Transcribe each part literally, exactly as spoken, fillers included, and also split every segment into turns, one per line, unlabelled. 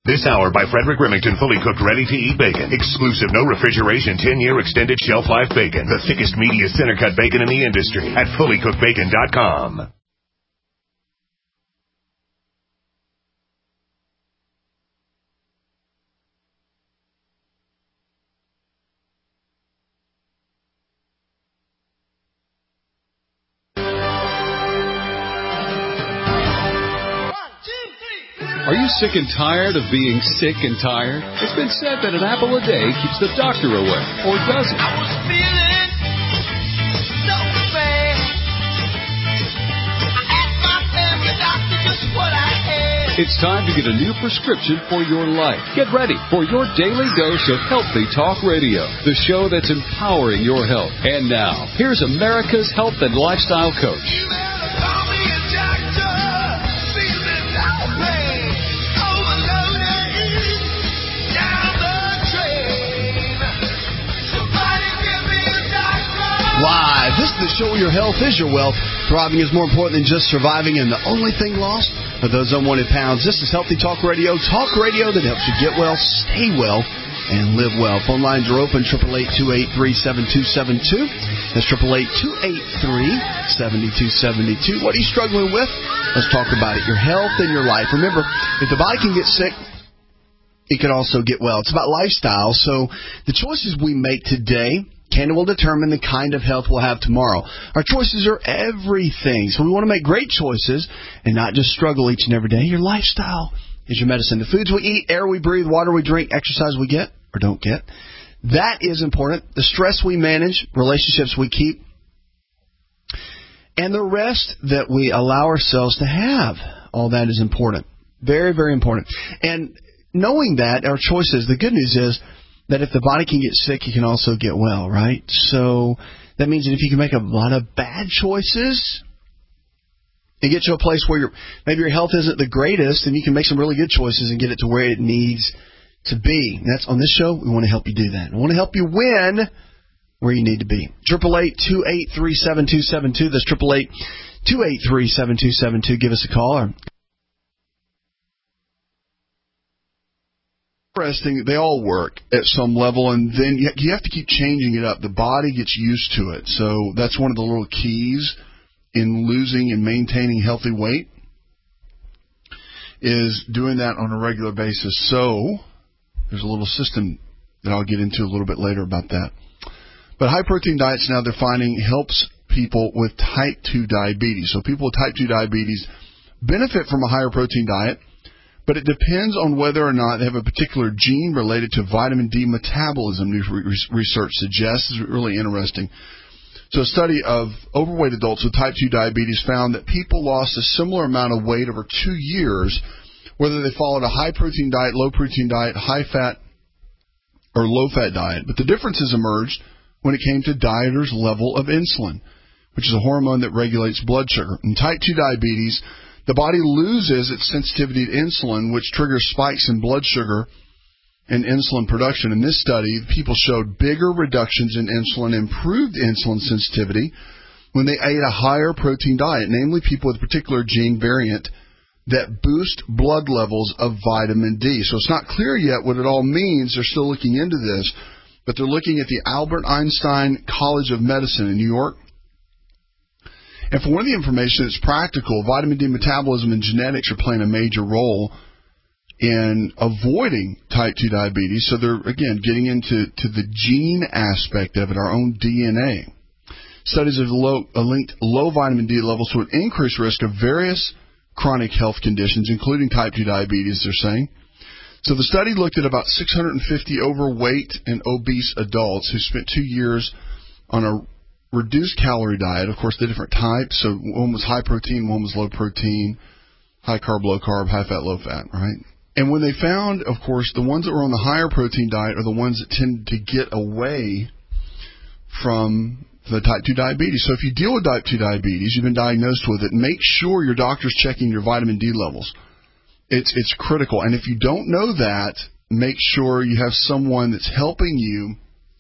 This hour by Frederick Remington, fully cooked, ready-to-eat bacon. Exclusive, no refrigeration, ten-year extended shelf life bacon. The thickest, meatiest, center-cut bacon in the industry at fully cooked bacon dot com.
Are you sick and tired of being sick and tired? It's been said that an apple a day keeps the doctor away, or does it?
I was feeling so bad. I asked my family doctor just what I had.
It's time to get a new prescription for your life. Get ready for your daily dose of Healthy Talk Radio, the show that's empowering your health. And now, here's America's health and lifestyle coach.
You better call me a doctor. Feeling no pain. Overloaded. Down the drain. Somebody give me a doctor.
Live. This is the show where your health is your wealth. Thriving is more important than just surviving, and the only thing lost are those unwanted pounds. This is Healthy Talk Radio, talk radio that helps you get well, stay well, and live well. Phone lines are open, eight eight eight, two eight three, seven two seven two. That's eight eight eight, two eight three, seven two seven two. What are you struggling with? Let's talk about it. Your health and your life. Remember, if the body can get sick, it can also get well. It's about lifestyle. So the choices we make today can and will determine the kind of health we'll have tomorrow. Our choices are everything. So we want to make great choices and not just struggle each and every day. Your lifestyle is your medicine. The foods we eat, air we breathe, water we drink, exercise we get or don't get. That is important. The stress we manage, relationships we keep, and the rest that we allow ourselves to have. All that is important. Very, very important. And knowing that, our choices, the good news is that if the body can get sick, it can also get well, right? So that means that if you can make a lot of bad choices and get to a place where you're, maybe your health isn't the greatest, then you can make some really good choices and get it to where it needs to be. And that's on this show. We want to help you do that. We want to help you win where you need to be. eight eight eight, two eight three, seven two seven two. That's eight eight eight, two eight three, seven two seven two. Give us a call. Or interesting, they all work at some level, and then you have to keep changing it up. The body gets used to it. So that's one of the little keys in losing and maintaining healthy weight, is doing that on a regular basis. So there's a little system that I'll get into a little bit later about that. But high-protein diets now, they're finding, helps people with type two diabetes. So people with type two diabetes benefit from a higher protein diet, but it depends on whether or not they have a particular gene related to vitamin D metabolism, new research suggests. Is really interesting. So a study of overweight adults with type two diabetes found that people lost a similar amount of weight over two years, whether they followed a high-protein diet, low-protein diet, high-fat, or low-fat diet. But the differences emerged when it came to dieters' level of insulin, which is a hormone that regulates blood sugar. In type two diabetes, the body loses its sensitivity to insulin, which triggers spikes in blood sugar and insulin production. In this study, people showed bigger reductions in insulin, improved insulin sensitivity when they ate a higher protein diet, namely people with a particular gene variant that boost blood levels of vitamin D. So it's not clear yet what it all means. They're still looking into this, but they're looking at the Albert Einstein College of Medicine in New York. And for one of the information that's practical, vitamin D metabolism and genetics are playing a major role in avoiding type two diabetes. So they're, again, getting into to the gene aspect of it, our own D N A. Studies have low, uh, linked low vitamin D levels to an increased risk of various chronic health conditions, including type two diabetes, they're saying. So the study looked at about six hundred fifty overweight and obese adults who spent two years on a reduced calorie diet. Of course, the different types. So one was high protein, one was low protein, high carb, low carb, high fat, low fat, right? And when they found, of course, the ones that were on the higher protein diet are the ones that tend to get away from the type two diabetes. So if you deal with type two diabetes, you've been diagnosed with it, make sure your doctor's checking your vitamin D levels. It's it's critical. And if you don't know that, make sure you have someone that's helping you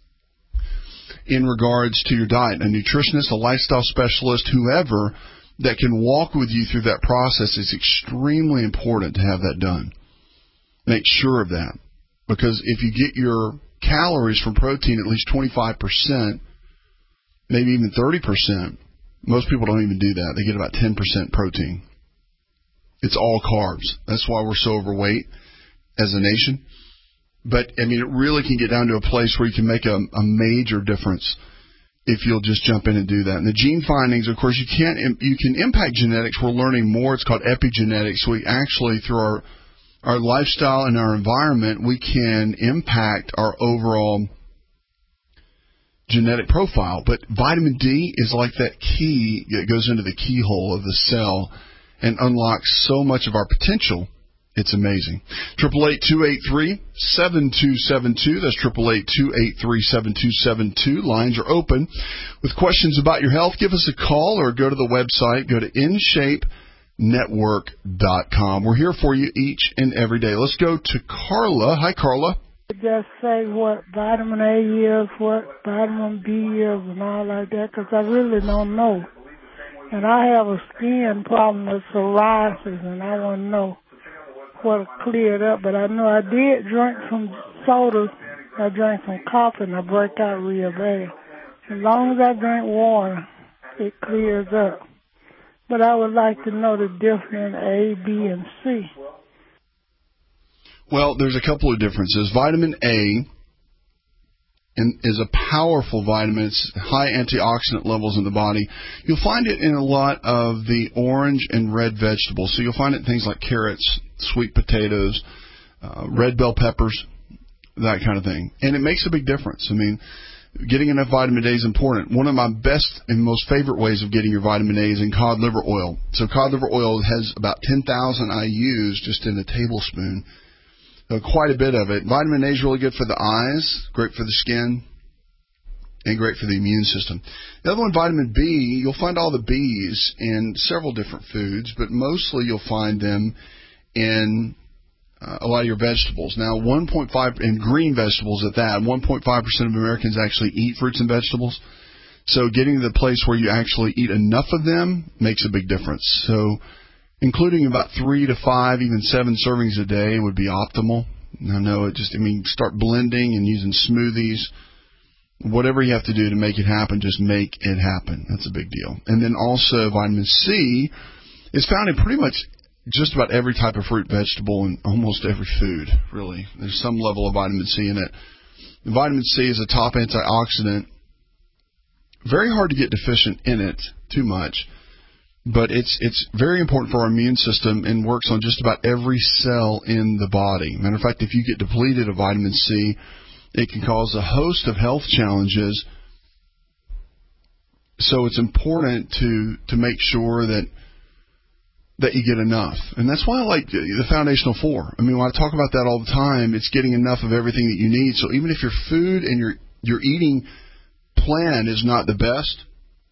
in regards to your diet, a nutritionist, a lifestyle specialist, whoever that can walk with you through that process. Is extremely important to have that done. make sure of that. Because if you get your calories from protein at least twenty-five percent, maybe even thirty percent, most people don't even do that. They get about ten percent protein. It's all carbs. That's why we're so overweight as a nation. But, I mean, it really can get down to a place where you can make a, a major difference if you'll just jump in and do that. And the gene findings, of course, you can't, you can impact genetics. We're learning more. It's called epigenetics. We actually, through our, our lifestyle and our environment, we can impact our overall genetic profile. But vitamin D is like that key that goes into the keyhole of the cell and unlocks so much of our potential. It's amazing. triple eight, two eight three, seven two seven two. That's triple eight, two eight three, seven two seven two. Lines are open. With questions about your health, give us a call or go to the website. Go to in shape network dot com. We're here for you each and every day. Let's go to Carla. Hi, Carla.
Just say what vitamin A is, what vitamin B is, and all like that, because I really don't know. And I have a skin problem with psoriasis, and I want to know what cleared up. But I know I did drink some sodas. I drank some coffee, and I break out real bad. As long as I drink water, it clears up. But I would like to know the difference in A, B, and C.
Well, there's a couple of differences. Vitamin A is a powerful vitamin. It's high antioxidant levels in the body. You'll find it in a lot of the orange and red vegetables. So you'll find it in things like carrots, sweet potatoes, uh, red bell peppers, that kind of thing. And it makes a big difference. I mean, getting enough vitamin A is important. One of my best and most favorite ways of getting your vitamin A is in cod liver oil. So cod liver oil has about ten thousand I U's just in a tablespoon. Uh, quite a bit of it. Vitamin A is really good for the eyes, great for the skin, and great for the immune system. The other one, vitamin B, you'll find all the B's in several different foods, but mostly you'll find them in uh, a lot of your vegetables. Now, one point five, in green vegetables at that, one point five percent of Americans actually eat fruits and vegetables. So getting to the place where you actually eat enough of them makes a big difference. So including about three to five, even seven servings a day would be optimal. I know it just, I mean, start blending and using smoothies. Whatever you have to do to make it happen, just make it happen. That's a big deal. And then also vitamin C is found in pretty much just about every type of fruit, vegetable, and almost every food, really. There's some level of vitamin C in it. And vitamin C is a top antioxidant. Very hard to get deficient in it too much. But it's it's very important for our immune system and works on just about every cell in the body. Matter of fact, if you get depleted of vitamin C, it can cause a host of health challenges. So it's important to to make sure that that you get enough. And that's why I like the Foundational Four. I mean, when I talk about that all the time, it's getting enough of everything that you need. So even if your food and your your eating plan is not the best,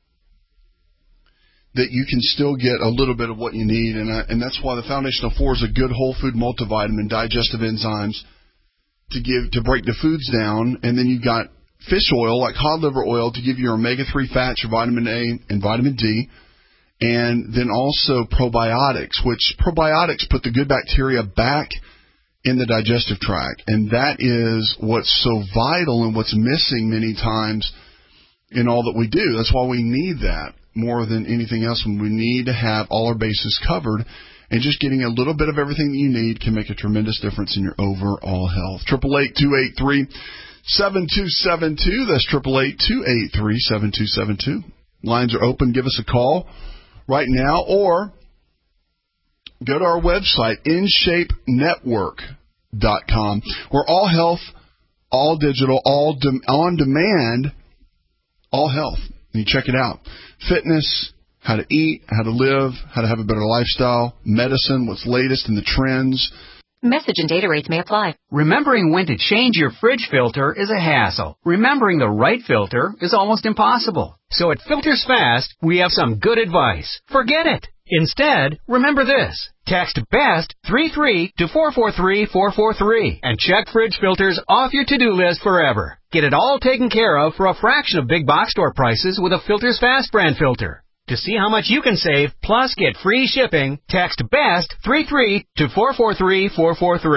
that you can still get a little bit of what you need. And, I, and that's why the Foundational Four is a good whole food multivitamin, digestive enzymes to give to break the foods down. And then you've got fish oil, like cod liver oil, to give you your omega three fats, your vitamin A and vitamin D. And then also probiotics, which probiotics put the good bacteria back in the digestive tract. And that is what's so vital and what's missing many times in all that we do. That's why we need that more than anything else. When we need to have all our bases covered, and just getting a little bit of everything that you need can make a tremendous difference in your overall health. Triple eight two eight three seven two seven two. That's triple eight two eight three seven two seven two. Lines are open. Give us a call right now, or go to our website, in shape network dot com. We're all health, all digital, all de- on demand, all health. And you check it out. Fitness, how to eat, how to live, how to have a better lifestyle, medicine, what's latest in the trends.
Message and data rates may apply.
Remembering when to change your fridge filter is a hassle. Remembering the right filter is almost impossible. So at Filters Fast, we have some good advice. Forget it. Instead, remember this. Text BEST three three to four four three four four three and check fridge filters off your to-do list forever. Get it all taken care of for a fraction of big box store prices with a Filters Fast brand filter. To see how much you can save, plus get free shipping, text BEST three three to four four three four four three.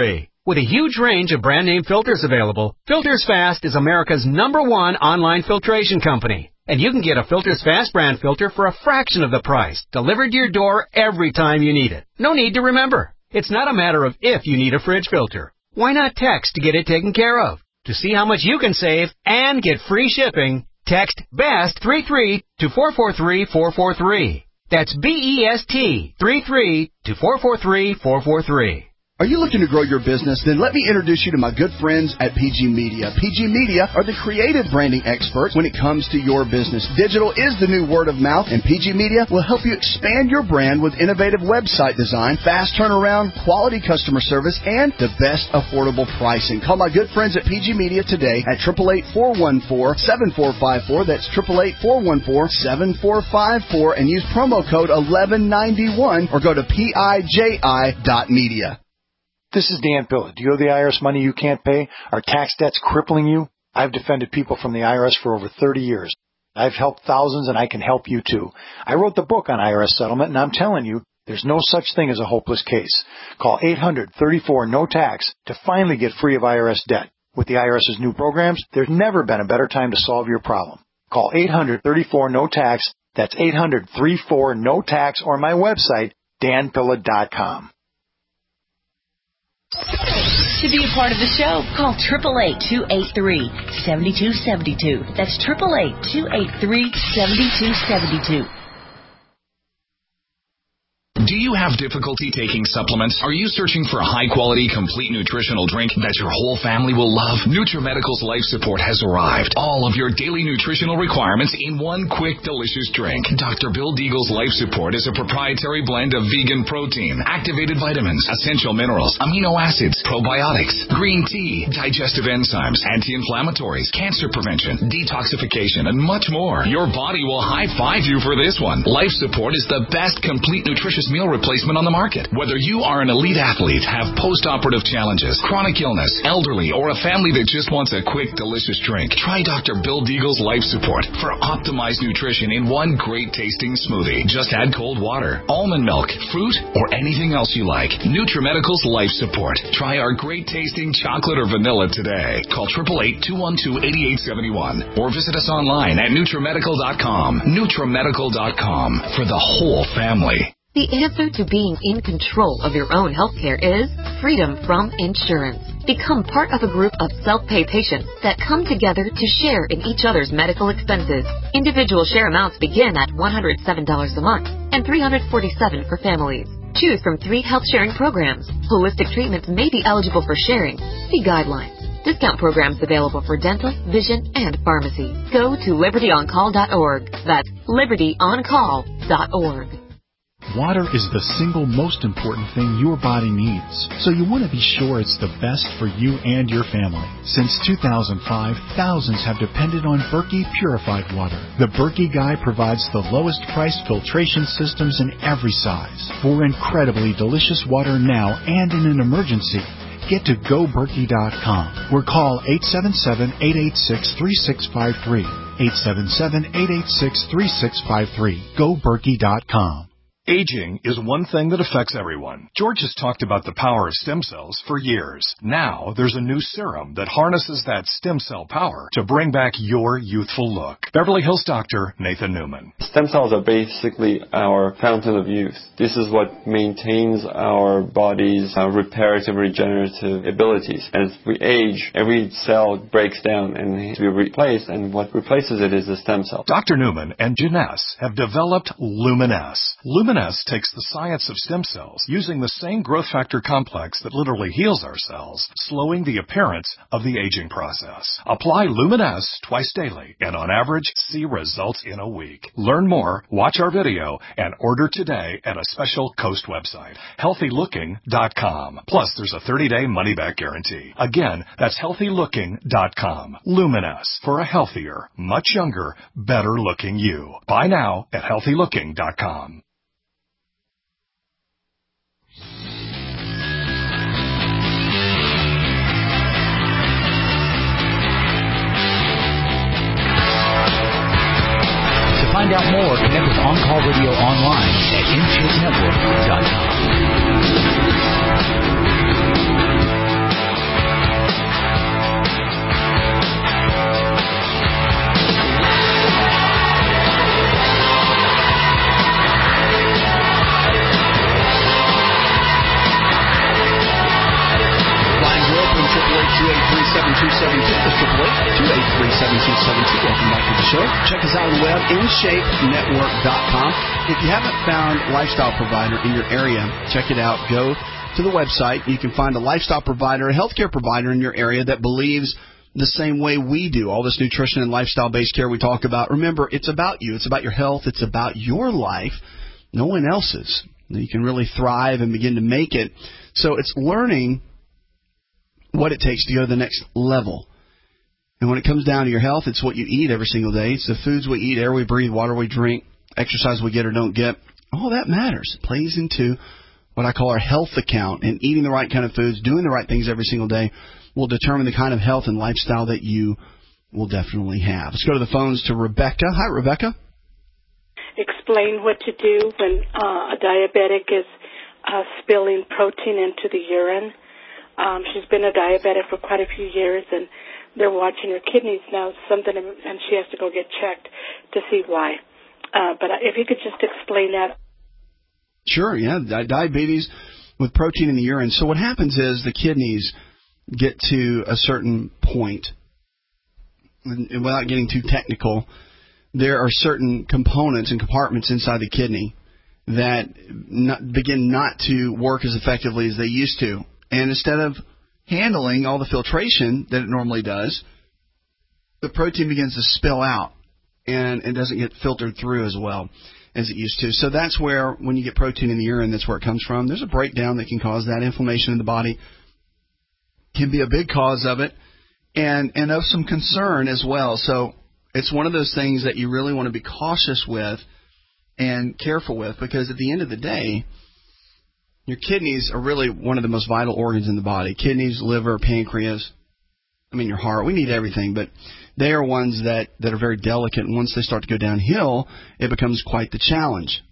With a huge range of brand name filters available, Filters Fast is America's number one online filtration company. And you can get a Filters Fast brand filter for a fraction of the price, delivered to your door every time you need it. No need to remember. It's not a matter of if you need a fridge filter. Why not text to get it taken care of? To see how much you can save and get free shipping, text BEST three three to four four three four four three. That's B E S T three three to four four three four four three.
Are you looking to grow your business? Then let me introduce you to my good friends at P G Media. P G Media are the creative branding experts when it comes to your business. Digital is the new word of mouth, and P G Media will help you expand your brand with innovative website design, fast turnaround, quality customer service, and the best affordable pricing. Call my good friends at P G Media today at eight eight eight, four one four, seven four five four. That's eight eight eight, four one four, seven four five four, and use promo code eleven ninety-one or go to P I J I dot media.
This is Dan Pilla. Do you owe the I R S money you can't pay? Are tax debts crippling you? I've defended people from the I R S for over thirty years. I've helped thousands, and I can help you too. I wrote the book on I R S settlement, and I'm telling you, there's no such thing as a hopeless case. Call eight hundred, thirty-four, no tax to finally get free of I R S debt. With the IRS's new programs, there's never been a better time to solve your problem. Call eight hundred, thirty-four, no tax. That's eight hundred, thirty-four, no tax, or my website, dan pilla dot com.
To be a part of the show, call eight eight eight, two eight three, seven two seven two. That's eight eight eight, two eight three, seven two seven two.
Do you have difficulty taking supplements? Are you searching for a high-quality, complete nutritional drink that your whole family will love? NutriMedical's Life Support has arrived. All of your daily nutritional requirements in one quick, delicious drink. Doctor Bill Deagle's Life Support is a proprietary blend of vegan protein, activated vitamins, essential minerals, amino acids, probiotics, green tea, digestive enzymes, anti-inflammatories, cancer prevention, detoxification, and much more. Your body will high-five you for this one. Life Support is the best complete nutritious meal replacement on the market. Whether you are an elite athlete, have post-operative challenges, chronic illness, elderly, or a family that just wants a quick, delicious drink, try Doctor Bill Deagle's Life Support for optimized nutrition in one great tasting smoothie. Just add cold water, almond milk, fruit, or anything else you like. NutriMedical's Life Support. Try our great tasting chocolate or vanilla today. Call eight eight eight, two one two, eight eight seven one or visit us online at NutriMedical dot com. NutriMedical dot com for the whole family.
The answer to being in control of your own healthcare is freedom from insurance. Become part of a group of self-pay patients that come together to share in each other's medical expenses. Individual share amounts begin at one hundred seven dollars a month and three hundred forty-seven dollars for families. Choose from three health sharing programs. Holistic treatments may be eligible for sharing. See guidelines. Discount programs available for dental, vision, and pharmacy. Go to liberty on call dot org. That's liberty on call dot org.
Water is the single most important thing your body needs, so you want to be sure it's the best for you and your family. Since two thousand five, thousands have depended on Berkey purified water. The Berkey Guy provides the lowest price filtration systems in every size. For incredibly delicious water now and in an emergency, get to go berkey dot com or call eight seven seven, eight eight six, three six five three. eight seven seven, eight eight six, three six five three. go berkey dot com.
Aging is one thing that affects everyone. George has talked about the power of stem cells for years. Now, there's a new serum that harnesses that stem cell power to bring back your youthful look. Beverly Hills doctor Nathan Newman.
Stem cells are basically our fountain of youth. This is what maintains our body's uh, reparative, regenerative abilities. As we age, every cell breaks down and needs to be replaced, and what replaces it is the stem cell.
Doctor Newman and Janess have developed Luminesce. Luminesce takes the science of stem cells, using the same growth factor complex that literally heals our cells, slowing the appearance of the aging process. Apply Luminesce twice daily, and on average, see results in a week. Learn more, watch our video, and order today at a special Coast website, healthy looking dot com. Plus, there's a thirty-day money-back guarantee. Again, that's healthy looking dot com. Luminesce, for a healthier, much younger, better-looking you. Buy now at healthy looking dot com.
To find out more, connect with On Call Radio online at n chip network dot com.
seven two seven two. That's triple eight, two eight three, seven two seven two. Welcome back to the show. Check us out on the web, in shape network dot com. If you haven't found a lifestyle provider in your area, check it out. Go to the website. You can find a lifestyle provider, a healthcare provider in your area that believes the same way we do. All this nutrition and lifestyle-based care we talk about. Remember, it's about you. It's about your health. It's about your life. No one else's. You can really thrive and begin to make it. So it's learning what it takes to go to the next level. And when it comes down to your health, it's what you eat every single day. It's the foods we eat, air we breathe, water we drink, exercise we get or don't get. All that matters. It plays into what I call our health account. And eating the right kind of foods, doing the right things every single day will determine the kind of health and lifestyle that you will definitely have. Let's go to the phones to Rebecca. Hi, Rebecca.
Explain what to do when uh, a diabetic is uh, spilling protein into the urine. Um, she's been a diabetic for quite a few years, and they're watching her kidneys now, something, and she has to go get checked to see why. Uh, but if you could just explain that.
Sure, yeah, Di- diabetes with protein in the urine. So what happens is the kidneys get to a certain point, and, and without getting too technical, there are certain components and compartments inside the kidney that not, begin not to work as effectively as they used to. And instead of handling all the filtration that it normally does, the protein begins to spill out, and it doesn't get filtered through as well as it used to. So that's where, when you get protein in the urine, that's where it comes from. There's a breakdown that can cause that. Inflammation in the body can be a big cause of it, and, and of some concern as well. So it's one of those things that you really want to be cautious with and careful with, because at the end of the day, your kidneys are really one of the most vital organs in the body. Kidneys, liver, pancreas, I mean your heart. We need everything, but they are ones that, that are very delicate, and once they start to go downhill, it becomes quite the challenge.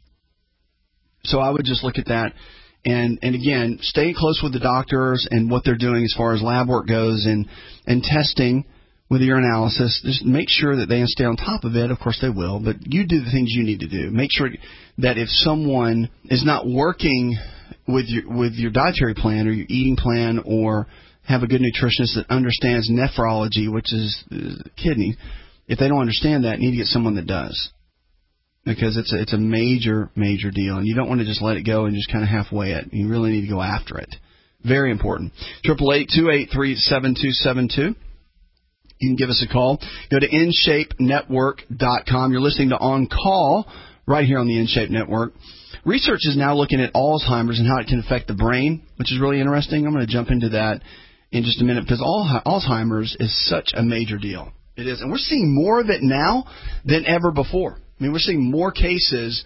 So I would just look at that, and, and again, stay close with the doctors and what they're doing as far as lab work goes, and, and testing with your analysis. Just make sure that they stay on top of it. Of course they will, but you do the things you need to do. Make sure that if someone is not working with your with your dietary plan or your eating plan, or have a good nutritionist that understands nephrology, which is uh, kidney, if they don't understand that, you need to get someone that does, because it's a, it's a major, major deal, and you don't want to just let it go and just kind of halfway it. You really need to go after it. Very important. Triple eight two eight three seven two seven two. You can give us a call. Go to in shape network dot com. You're listening to On Call right here on the InShape Network. Research is now looking at Alzheimer's and how it can affect the brain, which is really interesting. I'm going to jump into that in just a minute, because Alzheimer's is such a major deal. It is. And we're seeing more of it now than ever before. I mean, we're seeing more cases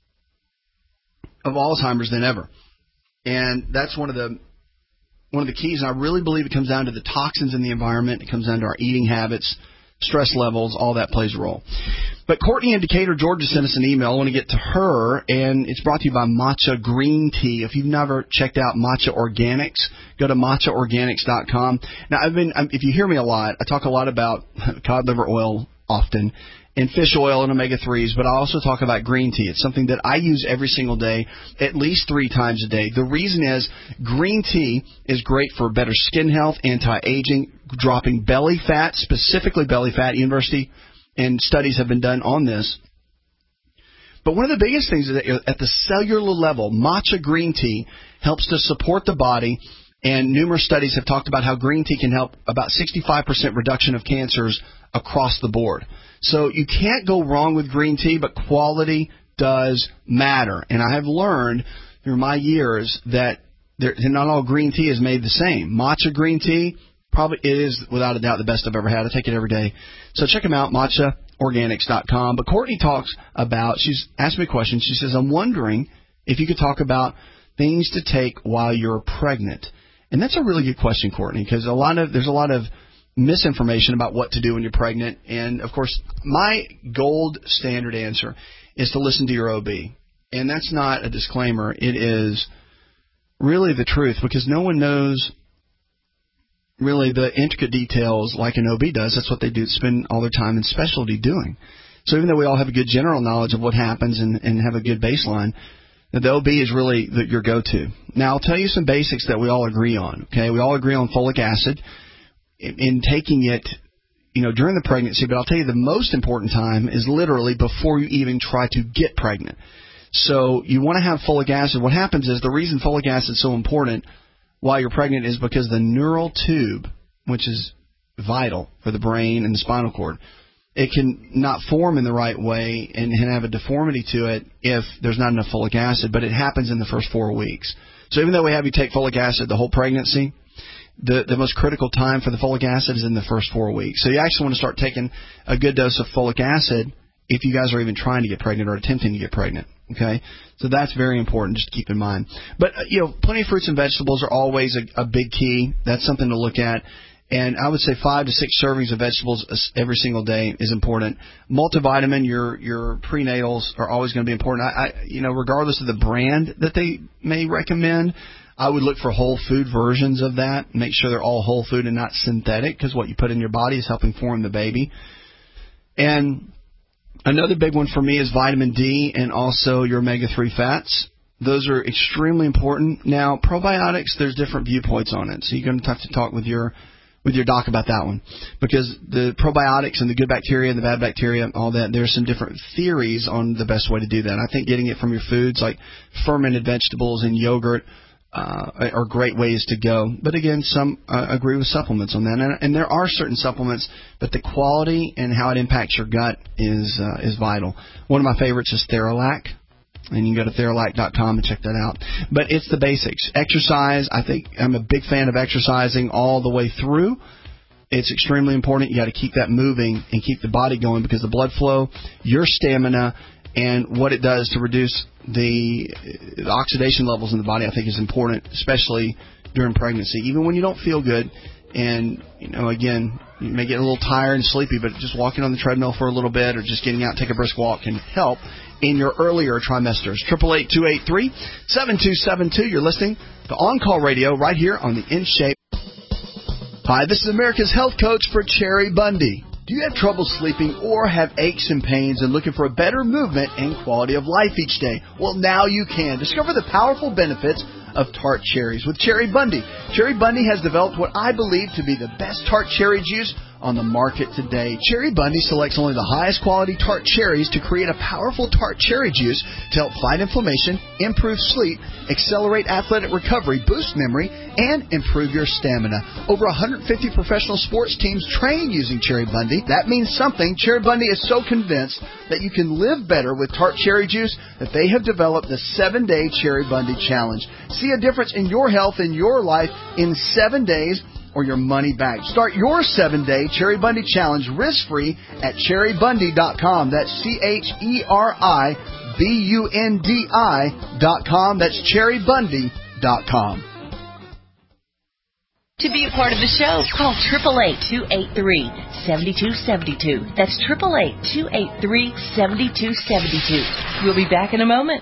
of Alzheimer's than ever. And that's one of the one of the keys. And I really believe it comes down to the toxins in the environment. It comes down to our eating habits, stress levels, all that plays a role. But Courtney in Decatur, Georgia sent us an email. I want to get to her, and it's brought to you by Matcha Green Tea. If you've never checked out Matcha Organics, go to matcha organics dot com. Now, I've been, if you hear me a lot, I talk a lot about cod liver oil often, and fish oil and omega threes, but I also talk about green tea. It's something that I use every single day, at least three times a day. The reason is green tea is great for better skin health, anti-aging, dropping belly fat, specifically belly fat. University and studies have been done on this. But one of the biggest things is that at the cellular level, matcha green tea helps to support the body, and numerous studies have talked about how green tea can help about sixty-five percent reduction of cancers across the board. So you can't go wrong with green tea, but quality does matter. And I have learned through my years that there, not all green tea is made the same. Matcha green tea, probably it is without a doubt the best I've ever had. I take it every day. So check them out, matcha organics dot com. But Courtney talks about, she's asked me a question. She says, I'm wondering if you could talk about things to take while you're pregnant. And that's a really good question, Courtney, because a lot of there's a lot of misinformation about what to do when you're pregnant. And, of course, my gold standard answer is to listen to your O B. And that's not a disclaimer. It is really the truth, because no one knows really the intricate details like an O B does. That's what they do, spend all their time in specialty doing. So even though we all have a good general knowledge of what happens and, and have a good baseline, the O B is really the, your go-to. Now, I'll tell you some basics that we all agree on. Okay, we all agree on folic acid. in, in taking it, you know, during the pregnancy. But I'll tell you the most important time is literally before you even try to get pregnant. So you want to have folic acid. What happens is the reason folic acid is so important while you're pregnant is because the neural tube, which is vital for the brain and the spinal cord, it can not form in the right way and have a deformity to it if there's not enough folic acid, but it happens in the first four weeks. So even though we have you take folic acid the whole pregnancy, the, the most critical time for the folic acid is in the first four weeks. So you actually want to start taking a good dose of folic acid if you guys are even trying to get pregnant or attempting to get pregnant. Okay, so that's very important. Just keep in mind. But uh, you know, plenty of fruits and vegetables are always a, a big key. That's something to look at. And I would say five to six servings of vegetables every single day is important. Multivitamin, your your prenatals are always going to be important. I, I you know, regardless of the brand that they may recommend, I would look for whole food versions of that. Make sure they're all whole food and not synthetic, because what you put in your body is helping form the baby. And another big one for me is vitamin D and also your omega three fats. Those are extremely important. Now, probiotics, there's different viewpoints on it, so you're going to have to talk with your with your doc about that one, because the probiotics and the good bacteria and the bad bacteria, all that, there's some different theories on the best way to do that. I think getting it from your foods like fermented vegetables and yogurt uh, are great ways to go. But again, some uh, agree with supplements on that, and, and there are certain supplements, but the quality and how it impacts your gut is uh, is vital. One of my favorites is Theralac. And you can go to Theralac dot com and check that out. But it's the basics. Exercise, I think I'm a big fan of exercising all the way through. It's extremely important. You got to keep that moving and keep the body going, because the blood flow, your stamina, and what it does to reduce the, the oxidation levels in the body, I think is important, especially during pregnancy. Even when you don't feel good, and, you know, again, you may get a little tired and sleepy, but just walking on the treadmill for a little bit or just getting out, take a brisk walk can help in your earlier trimesters. eight eight eight, two eight three, seven two seven two. You're listening to On Call Radio right here on the In Shape. Hi, this is America's health coach for Cherry Bundy. Do you have trouble sleeping or have aches and pains and looking for a better movement and quality of life each day? Well, now you can. Discover the powerful benefits of tart cherries with Cherry Bundy. Cherry Bundy has developed what I believe to be the best tart cherry juice on the market today. Cherry Bundy selects only the highest quality tart cherries to create a powerful tart cherry juice to help fight inflammation, improve sleep, accelerate athletic recovery, boost memory, and improve your stamina. Over one hundred fifty professional sports teams train using Cherry Bundy. That means something. Cherry Bundy is so convinced that you can live better with tart cherry juice that they have developed the seven-day Cherry Bundy Challenge. See a difference in your health and your life in seven days or your money back. Start your seven-day Cherry Bundy Challenge risk-free at cherry bundy dot com. That's C H E R I B U N D I dot com. That's cherry bundy dot com.
To be a part of the show, call eight eight eight, two eight three, seven two seven two. That's eight eight eight, two eight three, seven two seven two. We'll be back in a moment.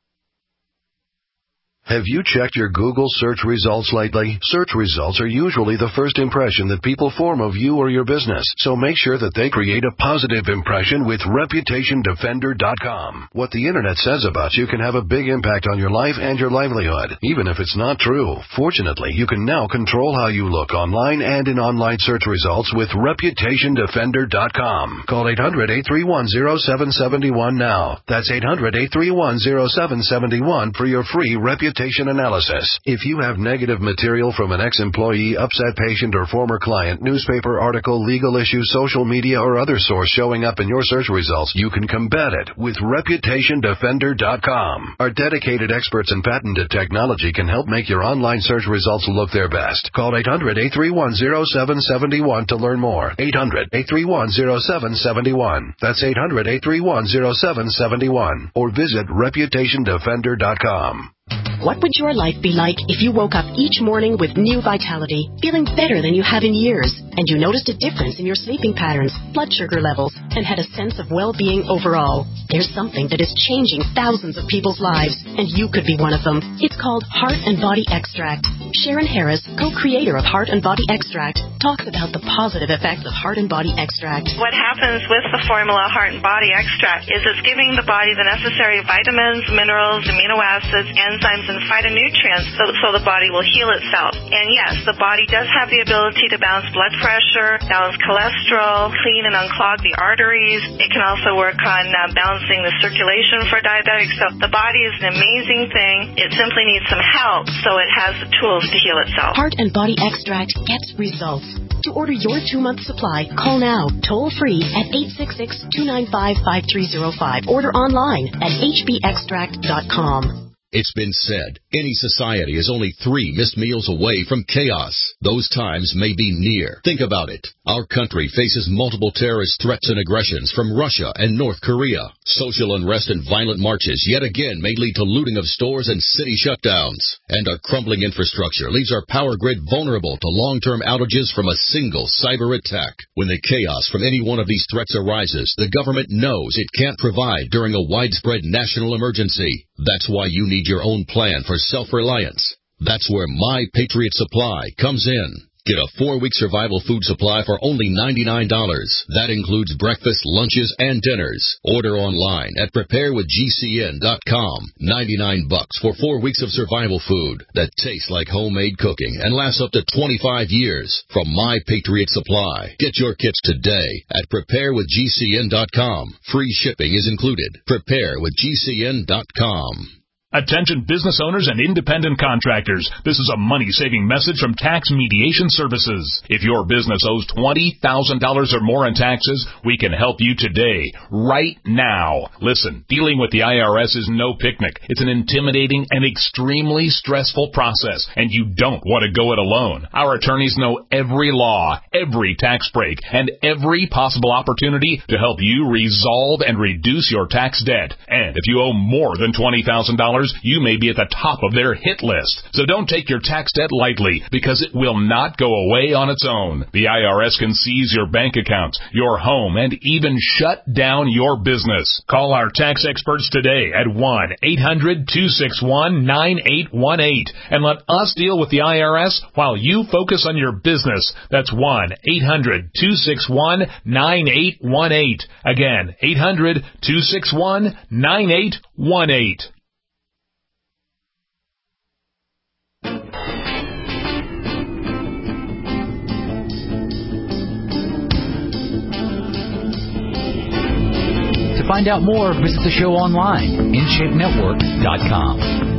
Have you checked your Google search results lately? Search results are usually the first impression that people form of you or your business, so make sure that they create a positive impression with reputation defender dot com. What the Internet says about you can have a big impact on your life and your livelihood, even if it's not true. Fortunately, you can now control how you look online and in online search results with reputation defender dot com. Call eight hundred, eight three one, zero seven seven one now. That's eight hundred, eight three one, zero seven seven one for your free reputation analysis. If you have negative material from an ex-employee, upset patient, or former client, newspaper article, legal issue, social media, or other source showing up in your search results, you can combat it with reputation defender dot com. Our dedicated experts in patented technology can help make your online search results look their best. Call eight hundred, eight three one, zero seven seven one to learn more. eight hundred, eight three one, zero seven seven one. That's eight hundred, eight three one, zero seven seven one. Or visit reputation defender dot com.
What would your life be like if you woke up each morning with new vitality, feeling better than you have in years, and you noticed a difference in your sleeping patterns, blood sugar levels, and had a sense of well-being overall? There's something that is changing thousands of people's lives, and you could be one of them. It's called Heart and Body Extract. Sharon Harris, co-creator of Heart and Body Extract, talks about the positive effects of Heart and Body Extract.
What happens with the formula Heart and Body Extract is it's giving the body the necessary vitamins, minerals, amino acids, enzymes, and phytonutrients so, so the body will heal itself. And yes, the body does have the ability to balance blood pressure, balance cholesterol, clean and unclog the arteries. It can also work on uh, balancing the circulation for diabetics. So the body is an amazing thing. It simply needs some help so it has the tools to heal itself.
Heart and Body Extract gets results. To order your two-month supply, call now, toll-free at eight six six, two nine five, five three zero five. Order online at h b extract dot com.
It's been said, any society is only three missed meals away from chaos. Those times may be near. Think about it. Our country faces multiple terrorist threats and aggressions from Russia and North Korea. Social unrest and violent marches yet again may lead to looting of stores and city shutdowns. And our crumbling infrastructure leaves our power grid vulnerable to long-term outages from a single cyber attack. When the chaos from any one of these threats arises, the government knows it can't provide during a widespread national emergency. That's why you need your own plan for self-reliance. That's where My Patriot Supply comes in. Get a four-week survival food supply for only ninety-nine dollars. That includes breakfast, lunches, and dinners. Order online at prepare with G C N dot com. ninety-nine bucks for four weeks of survival food that tastes like homemade cooking and lasts up to twenty-five years from My Patriot Supply. Get your kits today at prepare with G C N dot com. Free shipping is included. prepare with G C N dot com.
Attention business owners and independent contractors. This is a money-saving message from Tax Mediation Services. If your business owes twenty thousand dollars or more in taxes, we can help you today, right now. Listen, dealing with the I R S is no picnic. It's an intimidating and extremely stressful process, and you don't want to go it alone. Our attorneys know every law, every tax break, and every possible opportunity to help you resolve and reduce your tax debt. And if you owe more than twenty thousand dollars, you may be at the top of their hit list. So don't take your tax debt lightly, because it will not go away on its own. The I R S can seize your bank accounts, your home, and even shut down your business. Call our tax experts today at one eight hundred, two six one, nine eight one eight and let us deal with the I R S while you focus on your business. That's one eight hundred, two six one, nine eight one eight. Again, eight hundred, two six one, nine eight one eight.
To find out more, visit the show online, in shape network dot com.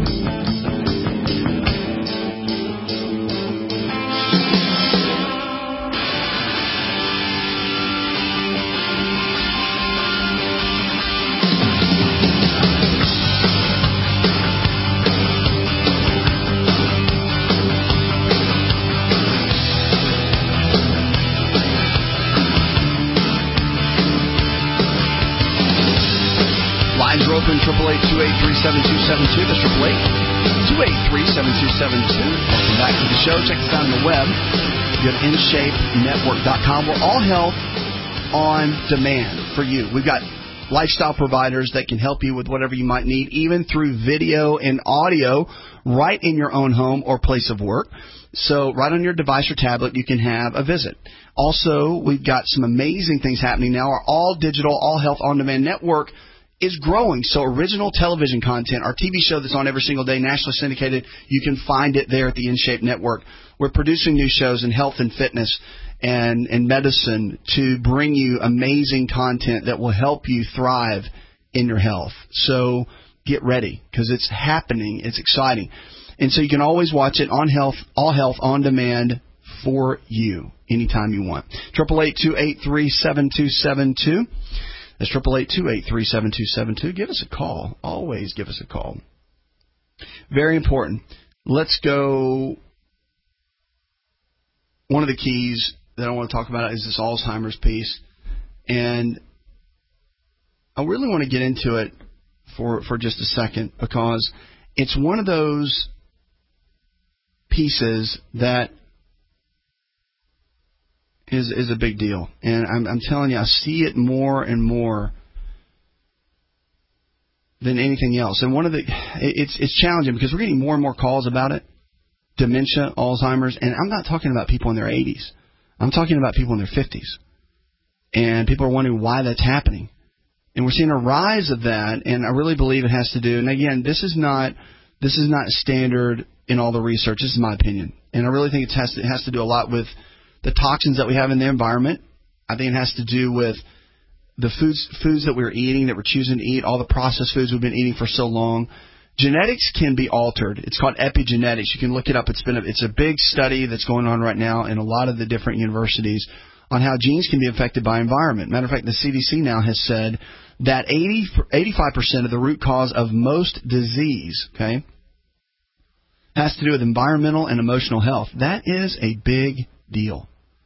triple eight, two eight three, seven two seven two. That's triple eight, two eight three, seven two seven two. Welcome back to the show. Check us out on the web. Go to in shape network dot com. We're all health on demand for you. We've got lifestyle providers that can help you with whatever you might need, even through video and audio, right in your own home or place of work. So right on your device or tablet, you can have a visit. Also, we've got some amazing things happening now. Our all-digital, all-health on-demand network is growing. So original television content, our T V show that's on every single day, nationally syndicated, you can find it there at the InShape Network. We're producing new shows in health and fitness and, and medicine to bring you amazing content that will help you thrive in your health. So get ready, because it's happening. It's exciting. And so you can always watch it on health, all health on demand for you anytime you want. eight eight eight, two eight three, seven two seven two. That's eight eight eight, two eight three, seven two seven two. Give us a call. Always give us a call. Very important. Let's go. One of the keys that I want to talk about is this Alzheimer's piece. And I really want to get into it for, for just a second, because it's one of those pieces that is is a big deal. And I'm, I'm telling you, I see it more and more than anything else. And one of the, it's it's challenging because we're getting more and more calls about it, dementia, Alzheimer's, and I'm not talking about people in their eighties. I'm talking about people in their fifties. And people are wondering why that's happening. And we're seeing a rise of that, and I really believe it has to do, and again, this is not this is not standard in all the research. This is my opinion. And I really think it has to, it has to do a lot with the toxins that we have in the environment. I think it has to do with the foods foods that we're eating, that we're choosing to eat, all the processed foods we've been eating for so long. Genetics can be altered. It's called epigenetics. You can look it up. It's been a, it's a big study that's going on right now in a lot of the different universities on how genes can be affected by environment. Matter of fact, the C D C now has said that eighty, eighty-five percent of the root cause of most disease, okay, has to do with environmental and emotional health. That is a big deal.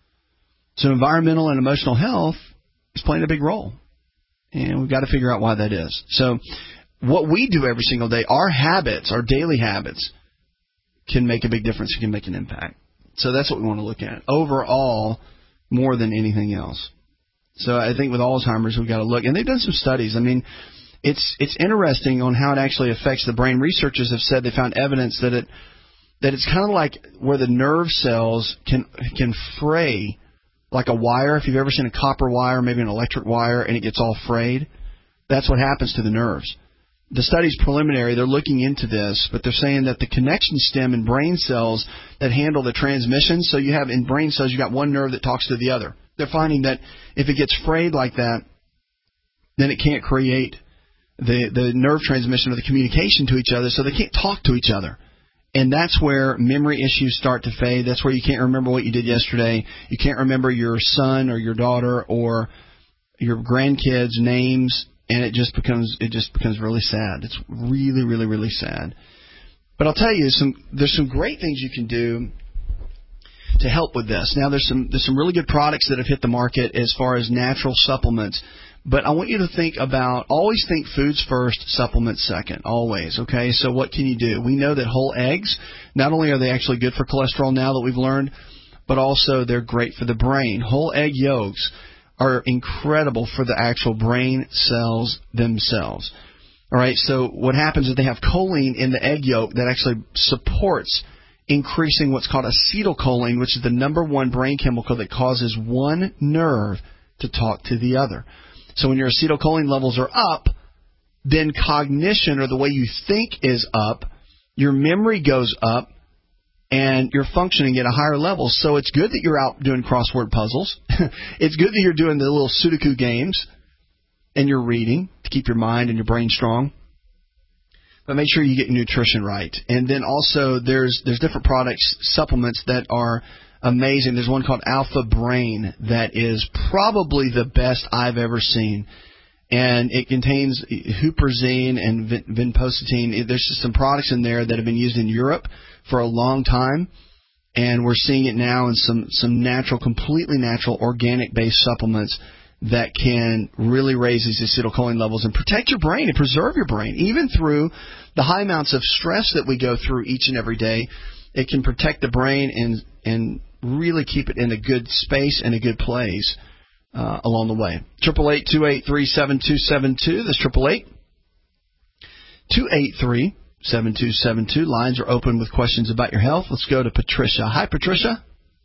So environmental and emotional health is playing a big role. And we've got to figure out why that is. So what we do every single day, our habits, our daily habits, can make a big difference, can make an impact. So that's what we want to look at. Overall, more than anything else. So I think with Alzheimer's, we've got to look. And they've done some studies. I mean, it's it's interesting on how it actually affects the brain. Researchers have said they found evidence that it that it's kind of like where the nerve cells can can fray like a wire. If you've ever seen a copper wire, maybe an electric wire, and it gets all frayed, that's what happens to the nerves. The study's preliminary. They're looking into this, but they're saying that the connection stem in brain cells that handle the transmission, so you have in brain cells, you got one nerve that talks to the other. They're finding that if it gets frayed like that, then it can't create the, the nerve transmission or the communication to each other, so they can't talk to each other. And that's where memory issues start to fade. That's where you can't remember what you did yesterday. You can't remember your son or your daughter or your grandkids' names. And it just becomes it just becomes really sad. It's really, really, really sad. But I'll tell you, some there's some great things you can do to help with this. Now, there's some there's some really good products that have hit the market as far as natural supplements. But I want you to think about, always think foods first, supplements second, always, okay? So what can you do? We know that whole eggs, not only are they actually good for cholesterol now that we've learned, but also they're great for the brain. Whole egg yolks are incredible for the actual brain cells themselves. All right, so what happens is they have choline in the egg yolk that actually supports increasing what's called acetylcholine, which is the number one brain chemical that causes one nerve to talk to the other. So when your acetylcholine levels are up, then cognition, or the way you think, is up, your memory goes up, and you're functioning at a higher level. So it's good that you're out doing crossword puzzles. It's good that you're doing the little Sudoku games, and you're reading to keep your mind and your brain strong. But make sure you get your nutrition right. And then also there's there's different products, supplements that are amazing. There's one called Alpha Brain that is probably the best I've ever seen. And it contains huperzine and vinpocetine. There's just some products in there that have been used in Europe for a long time, and we're seeing it now in some, some natural, completely natural, organic-based supplements that can really raise these acetylcholine levels and protect your brain and preserve your brain. Even through the high amounts of stress that we go through each and every day, it can protect the brain and, and really keep it in a good space and a good place uh, along the way. eight eight eight, two eight three, seven two seven two. That's eight eight eight, two eight three, seven two seven two. Lines are open with questions about your health. Let's go to Patricia. Hi, Patricia.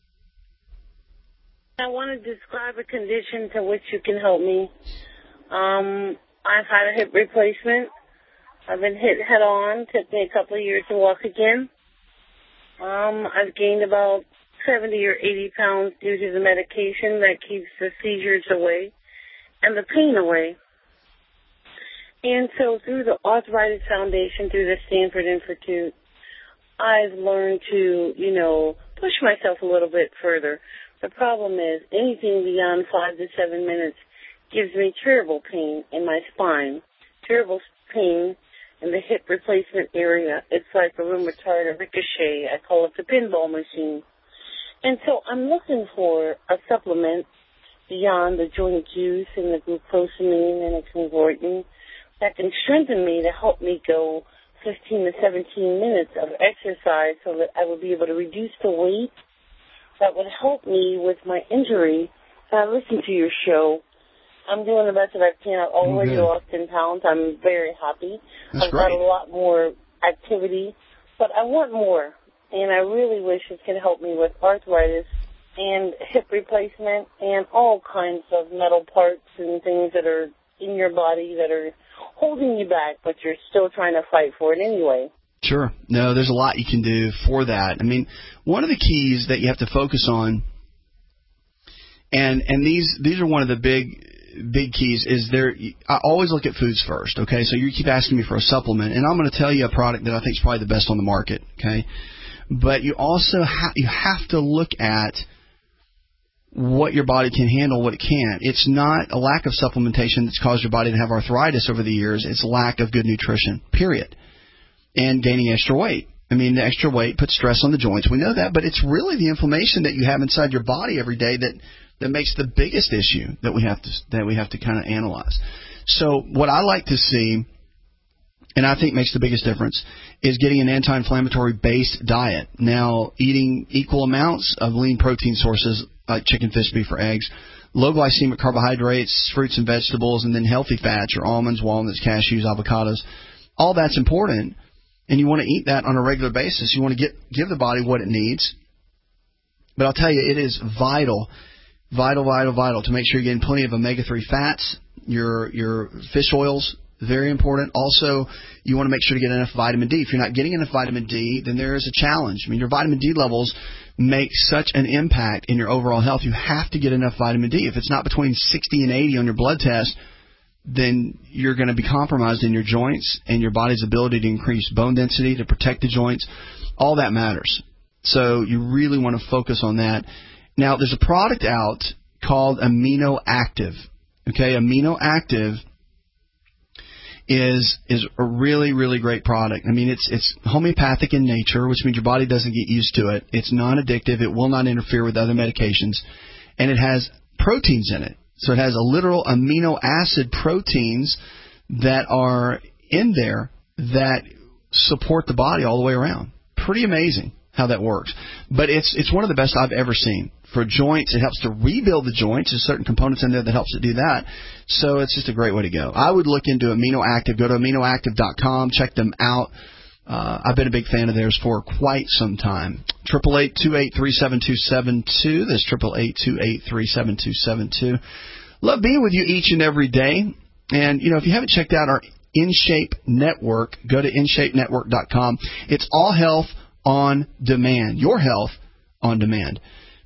I want to describe a condition to which you can help me. Um, I've had a hip replacement. I've been hit head on. Took me a couple of years to walk again. Um, I've gained about seventy or eighty pounds due to the medication that keeps the seizures away and the pain away. And so through the Arthritis Foundation, through the Stanford Institute, I've learned to, you know, push myself a little bit further. The problem is anything beyond five to seven minutes gives me terrible pain in my spine, terrible pain in the hip replacement area. It's like a rheumatoid, a ricochet. I call it the pinball machine. And so I'm looking for a supplement beyond the joint juice and the glucosamine and the chondroitin that can strengthen me to help me go fifteen to seventeen minutes of exercise so that I will be able to reduce the weight that would help me with my injury. And I listen to your show. I'm doing the best that I can. I've already
oh,
lost ten pounds. I'm very happy.
That's
I've
great.
got a lot more activity, but I want more. And I really wish it could help me with arthritis and hip replacement and all kinds of metal parts and things that are in your body that are holding you back, but you're still trying to fight for it anyway.
Sure. No, there's a lot you can do for that. I mean, one of the keys that you have to focus on, and and these these are one of the big big keys, is there. I always look at foods first. Okay, so you keep asking me for a supplement, and I'm going to tell you a product that I think is probably the best on the market. Okay, but you also ha- you have to look at what your body can handle, what it can't. It's not a lack of supplementation that's caused your body to have arthritis over the years. It's lack of good nutrition, period. And gaining extra weight. I mean, the extra weight puts stress on the joints. We know that, but it's really the inflammation that you have inside your body every day that, that makes the biggest issue that we have to that we have to kind of analyze. So what I like to see, and I think makes the biggest difference, is getting an anti-inflammatory based diet. Now, eating equal amounts of lean protein sources like chicken, fish, beef, or eggs, low glycemic carbohydrates, fruits and vegetables, and then healthy fats, your almonds, walnuts, cashews, avocados. All that's important. And you want to eat that on a regular basis. You want to get give the body what it needs. But I'll tell you, it is vital, vital, vital, vital to make sure you're getting plenty of omega three fats, your your fish oils, very important. Also, you want to make sure to get enough vitamin D. If you're not getting enough vitamin D, then there is a challenge. I mean, your vitamin D levels make such an impact in your overall health. You have to get enough vitamin D. If it's not between sixty and eighty on your blood test, then you're going to be compromised in your joints and your body's ability to increase bone density, to protect the joints. All that matters. So you really want to focus on that. Now, there's a product out called Amino Active. Okay, Amino Active is is a really, really great product. I mean, it's it's homeopathic in nature, which means your body doesn't get used to it. It's non-addictive. It will not interfere with other medications. And it has proteins in it. So it has a literal amino acid proteins that are in there that support the body all the way around. Pretty amazing how that works. But it's it's one of the best I've ever seen. For joints, it helps to rebuild the joints. There's certain components in there that helps to do that. So it's just a great way to go. I would look into Amino Active. Go to amino active dot com. Check them out. Uh, I've been a big fan of theirs for quite some time. eight eight eight, two eight three, seven two seven two. That's eight eight eight, two eight three, seven two seven two. Love being with you each and every day. And, you know, if you haven't checked out our InShape Network, go to in shape network dot com. It's all health on demand. Your health on demand.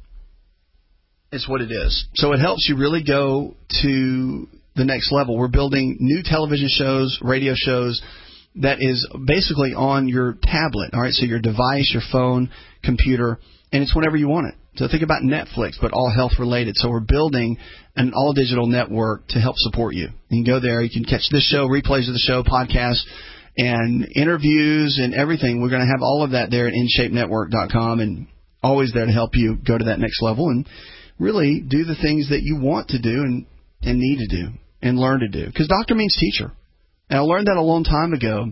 It's what it is. So it helps you really go to the next level. We're building new television shows, radio shows, that is basically on your tablet, all right? So your device, your phone, computer, and it's whenever you want it. So think about Netflix, but all health-related. So we're building an all-digital network to help support you. You can go there. You can catch this show, replays of the show, podcasts, and interviews and everything. We're going to have all of that there at in shape network dot com, and always there to help you go to that next level and really do the things that you want to do and, and need to do and learn to do. Because doctor means teacher. And I learned that a long time ago,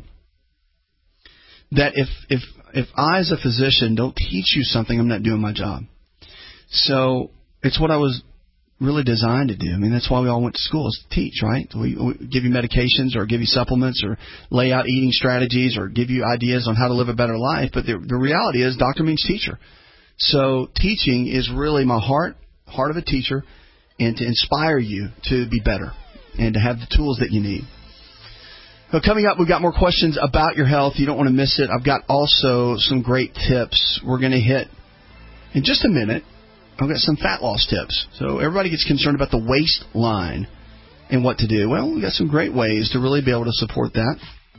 that if if if I as a physician don't teach you something, I'm not doing my job. So it's what I was really designed to do. I mean, that's why we all went to school, is to teach, right? We, we give you medications or give you supplements or lay out eating strategies or give you ideas on how to live a better life. But the, the reality is doctor means teacher. So teaching is really my heart, heart of a teacher, and to inspire you to be better and to have the tools that you need. Well, coming up, we've got more questions about your health. You don't want to miss it. I've got also some great tips we're going to hit in just a minute. I've got some fat loss tips. So everybody gets concerned about the waistline and what to do. Well, we've got some great ways to really be able to support that.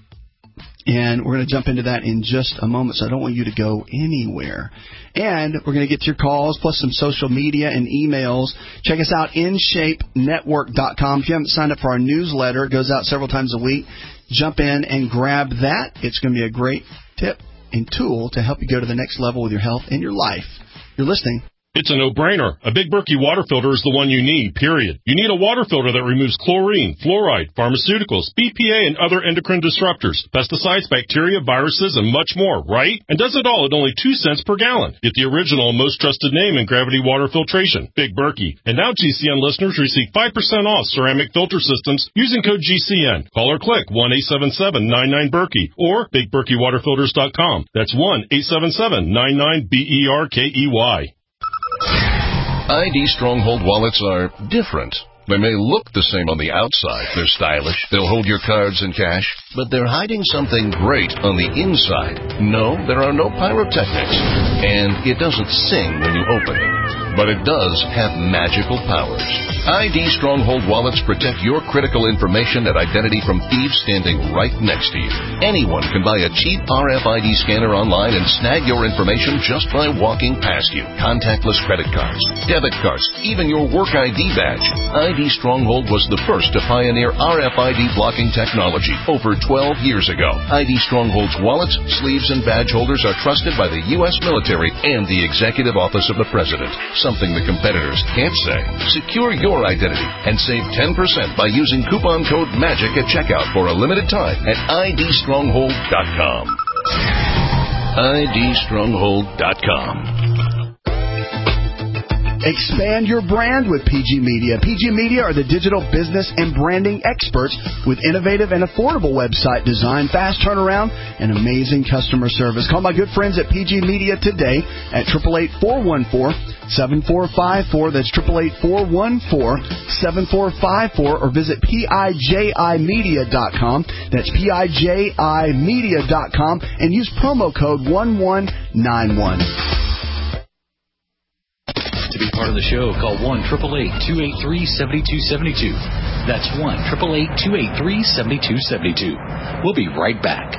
And we're going to jump into that in just a moment, so I don't want you to go anywhere. And we're going to get to your calls, plus some social media and emails. Check us out, in shape network dot com. If you haven't signed up for our newsletter, it goes out several times a week. Jump in and grab that. It's going to be a great tip and tool to help you go to the next level with your health and your life. You're listening.
It's a no-brainer. A Big Berkey water filter is the one you need, period. You need a water filter that removes chlorine, fluoride, pharmaceuticals, B P A, and other endocrine disruptors, pesticides, bacteria, viruses, and much more, right? And does it all at only two cents per gallon. Get the original and most trusted name in gravity water filtration, Big Berkey. And now G C N listeners receive five percent off ceramic filter systems using code G C N. Call or click one eight seven seven, nine nine, Berkey or big berkey water filters dot com. That's one eight seven seven, nine nine, B E R K E Y.
I D Stronghold wallets are different. They may look the same on the outside. They're stylish. They'll hold your cards and cash. But they're hiding something great on the inside. No, there are no pyrotechnics. And it doesn't sing when you open it. But it does have magical powers. I D Stronghold wallets protect your critical information and identity from thieves standing right next to you. Anyone can buy a cheap R F I D scanner online and snag your information just by walking past you. Contactless credit cards, debit cards, even your work I D badge. I D Stronghold was the first to pioneer R F I D blocking technology over twelve years ago. I D Stronghold's wallets, sleeves, and badge holders are trusted by the U S military and the Executive Office of the President. Something the competitors can't say. Secure your identity and save ten percent by using coupon code MAGIC at checkout for a limited time at I D stronghold dot com. I D stronghold dot com.
Expand your brand with P G Media. P G Media are the digital business and branding experts with innovative and affordable website design, fast turnaround, and amazing customer service. Call my good friends at P G Media today at eight eight eight, four one four, seven four five four. That's eight eight eight, four one four, seven four five four, or visit P I J I media dot com. That's P I J I media dot com and use promo code one one nine one.
To be part of the show, call one eight eight eight, two eight three, seven two seven two. That's one eight eight eight, two eight three, seven two seven two. We'll be right back.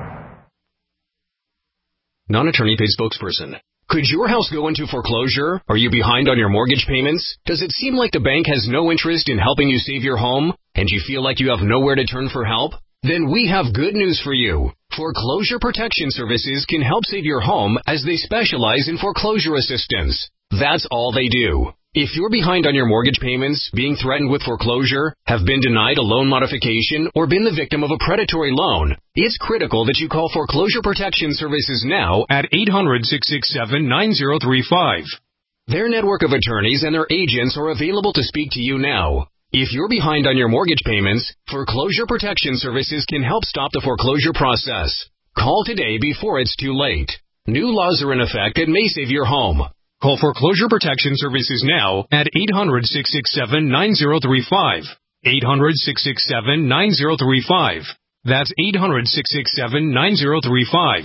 Non-attorney paid spokesperson. Could your house go into foreclosure? Are you behind on your mortgage payments? Does it seem like the bank has no interest in helping you save your home? And you feel like you have nowhere to turn for help? Then we have good news for you. Foreclosure Protection Services can help save your home as they specialize in foreclosure assistance. That's all they do. If you're behind on your mortgage payments, being threatened with foreclosure, have been denied a loan modification, or been the victim of a predatory loan, it's critical that you call Foreclosure Protection Services now at eight hundred, six six seven, nine zero three five. Their network of attorneys and their agents are available to speak to you now. If you're behind on your mortgage payments, Foreclosure Protection Services can help stop the foreclosure process. Call today before it's too late. New laws are in effect that may save your home. Call Foreclosure Protection Services now at eight hundred, six six seven, nine zero three five. eight hundred, six six seven, nine zero three five. That's eight hundred, six six seven, nine zero three five.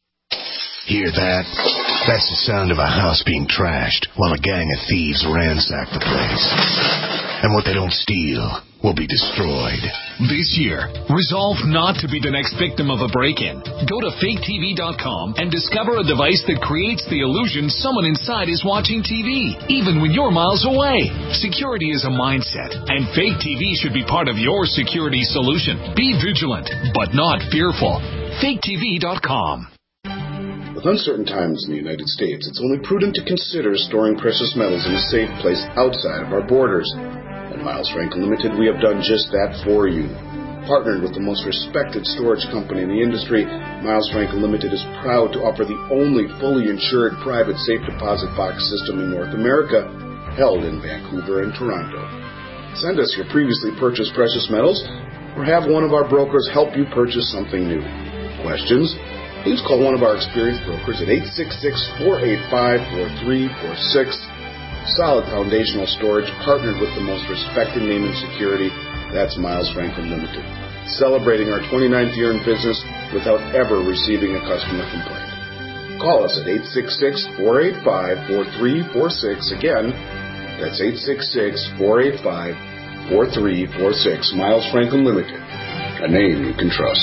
Hear that? That's the sound of a house being trashed while a gang of thieves ransack the place. And what they don't steal will be destroyed.
This year, resolve not to be the next victim of a break-in. Go to fake T V dot com and discover a device that creates the illusion someone inside is watching T V, even when you're miles away. Security is a mindset, and Fake T V should be part of your security solution. Be vigilant, but not fearful. fake T V dot com.
With uncertain times in the United States, it's only prudent to consider storing precious metals in a safe place outside of our borders. At Miles Franklin Limited, we have done just that for you. Partnered with the most respected storage company in the industry, Miles Franklin Limited is proud to offer the only fully insured private safe deposit box system in North America, held in Vancouver and Toronto. Send us your previously purchased precious metals, or have one of our brokers help you purchase something new. Questions? Please call one of our experienced brokers at eight six six, four eight five, four three four six. Solid foundational storage, partnered with the most respected name in security. That's Miles Franklin Limited. Celebrating our twenty-ninth year in business without ever receiving a customer complaint. Call us at eight six six, four eight five, four three four six. Again, that's eight six six, four eight five, four three four six. Miles Franklin Limited, a name you can trust.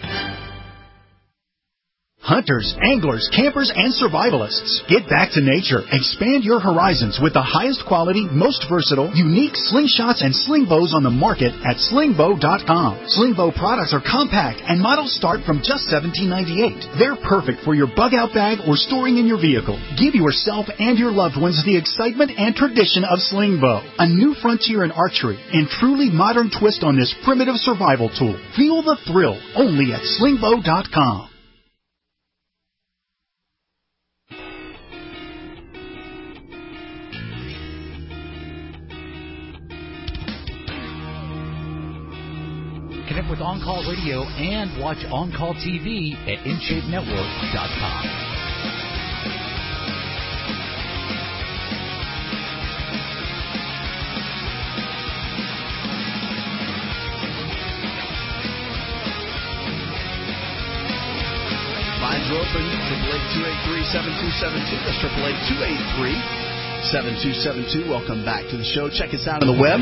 Hunters, anglers, campers, and survivalists. Get back to nature. Expand your horizons with the highest quality, most versatile, unique slingshots and sling bows on the market at sling bow dot com. Sling bow products are compact and models start from just seventeen ninety-eight. They're perfect for your bug out bag or storing in your vehicle. Give yourself and your loved ones the excitement and tradition of sling bow. A new frontier in archery and truly modern twist on this primitive survival tool. Feel the thrill only at sling bow dot com.
Connect with On Call Radio and watch On Call T V at in shape network dot com.
are open. triple eight two eight three seven two seven two. That's triple eight two eight three seven two seven two. Welcome back to the show. Check us out on the web.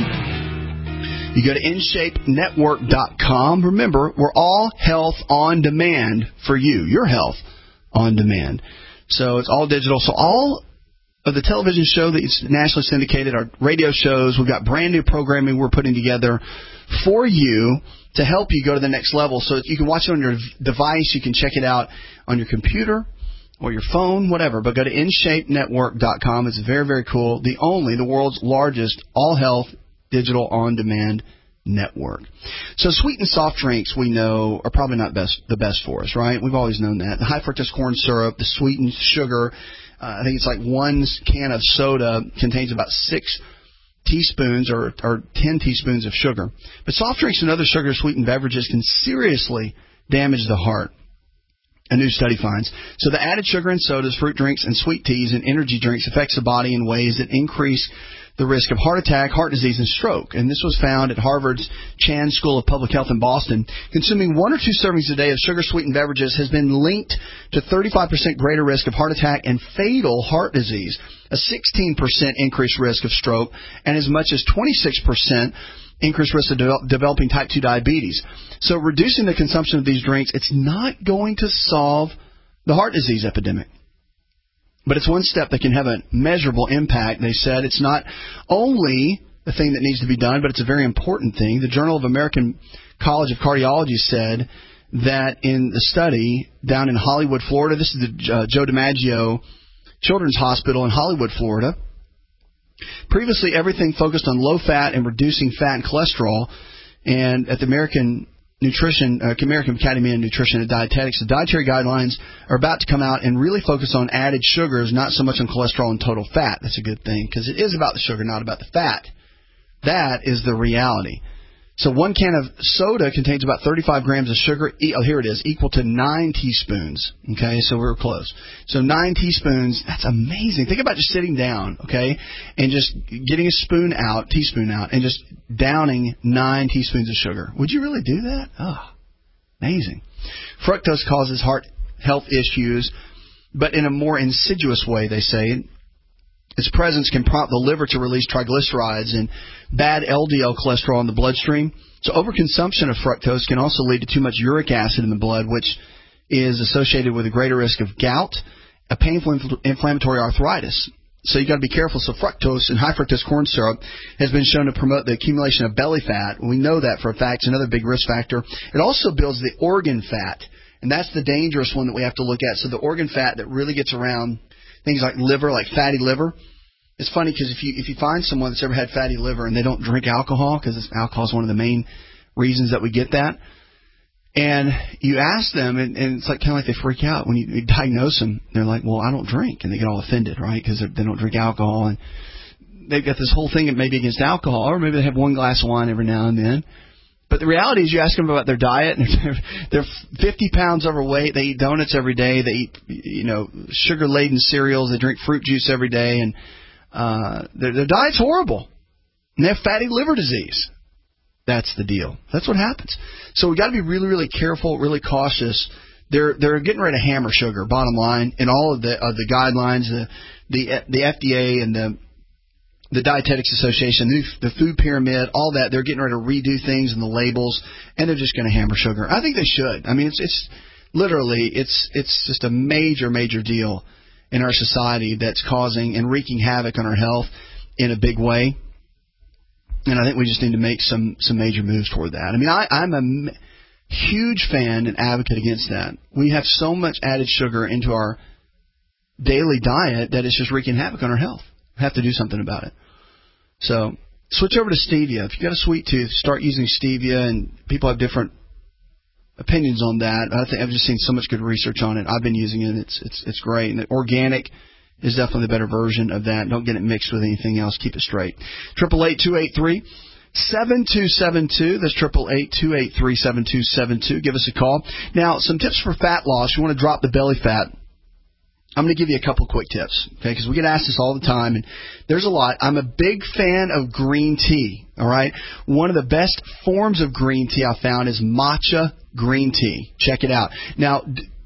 You go to in shape network dot com. Remember, we're all health on demand for you. Your health on demand. So it's all digital. So all of the television show that's nationally syndicated, our radio shows, we've got brand new programming we're putting together for you to help you go to the next level. So you can watch it on your device. You can check it out on your computer or your phone, whatever. But go to in shape network dot com. It's very, very cool. The only, the world's largest all-health digital on-demand network. So sweetened soft drinks, we know, are probably not best the best for us, right? We've always known that. The high fructose corn syrup, the sweetened sugar, uh, I think it's like one can of soda contains about six teaspoons or, or ten teaspoons of sugar. But soft drinks and other sugar-sweetened beverages can seriously damage the heart, a new study finds. So the added sugar in sodas, fruit drinks, and sweet teas and energy drinks affects the body in ways that increase the risk of heart attack, heart disease, and stroke. And this was found at Harvard's Chan School of Public Health in Boston. Consuming one or two servings a day of sugar-sweetened beverages has been linked to thirty-five percent greater risk of heart attack and fatal heart disease, a sixteen percent increased risk of stroke, and as much as twenty-six percent increased risk of de- developing type two diabetes. So reducing the consumption of these drinks, it's not going to solve the heart disease epidemic. But it's one step that can have a measurable impact. They said it's not only the thing that needs to be done, but it's a very important thing. The Journal of American College of Cardiology said that in the study down in Hollywood, Florida, this is the uh, Joe DiMaggio Children's Hospital in Hollywood, Florida. Previously, everything focused on low fat and reducing fat and cholesterol. And at the American Nutrition, uh, American Academy of Nutrition and Dietetics, the dietary guidelines are about to come out and really focus on added sugars, not so much on cholesterol and total fat. That's a good thing because it is about the sugar, not about the fat. That is the reality. So one can of soda contains about thirty-five grams of sugar. Oh, here it is, equal to nine teaspoons. Okay, so we're close. So nine teaspoons, that's amazing. Think about just sitting down, okay, and just getting a spoon out, teaspoon out, and just downing nine teaspoons of sugar. Would you really do that? Oh, amazing. Fructose causes heart health issues, but in a more insidious way, they say. Its presence can prompt the liver to release triglycerides and bad L D L cholesterol in the bloodstream. So overconsumption of fructose can also lead to too much uric acid in the blood, which is associated with a greater risk of gout, a painful infl- inflammatory arthritis. So you've got to be careful. So fructose and high fructose corn syrup has been shown to promote the accumulation of belly fat. We know that for a fact. It's another big risk factor. It also builds the organ fat, and that's the dangerous one that we have to look at. So the organ fat that really gets around things like liver, like fatty liver. It's funny because if you if you find someone that's ever had fatty liver and they don't drink alcohol, because alcohol is one of the main reasons that we get that, and you ask them, and, and it's like kind of like they freak out when you, you diagnose them. They're like, "Well, I don't drink," and they get all offended, right? Because they don't drink alcohol, and they've got this whole thing maybe against alcohol, or maybe they have one glass of wine every now and then. But the reality is, you ask them about their diet, and they're, they're fifty pounds overweight. They eat donuts every day. They eat, you know, sugar-laden cereals. They drink fruit juice every day, and uh, their, their diet's horrible. And they have fatty liver disease. That's the deal. That's what happens. So we got to be really, really careful, really cautious. They're they're getting rid of hammer sugar. Bottom line, in all of the of the guidelines, the the the F D A and the the Dietetics Association, the Food Pyramid, all that, they're getting ready to redo things in the labels, and they're just going to hammer sugar. I think they should. I mean, it's it's literally, it's it's just a major, major deal in our society that's causing and wreaking havoc on our health in a big way. And I think we just need to make some, some major moves toward that. I mean, I, I'm a huge fan and advocate against that. We have so much added sugar into our daily diet that it's just wreaking havoc on our health. Have to do something about it. So switch over to stevia. If you've got a sweet tooth, start using stevia, and people have different opinions on that. I think I've just seen so much good research on it. I've been using it. It's it's it's great. And organic is definitely the better version of that. Don't get it mixed with anything else. Keep it straight. Triple eight two eight three seven two seven two. That's triple eight two eight three seven two seven two. Give us a call. Now, some tips for fat loss. You want to drop the belly fat. I'm going to give you a couple quick tips, okay, because we get asked this all the time, and there's a lot. I'm a big fan of green tea, all right? One of the best forms of green tea I found is matcha green tea. Check it out. Now,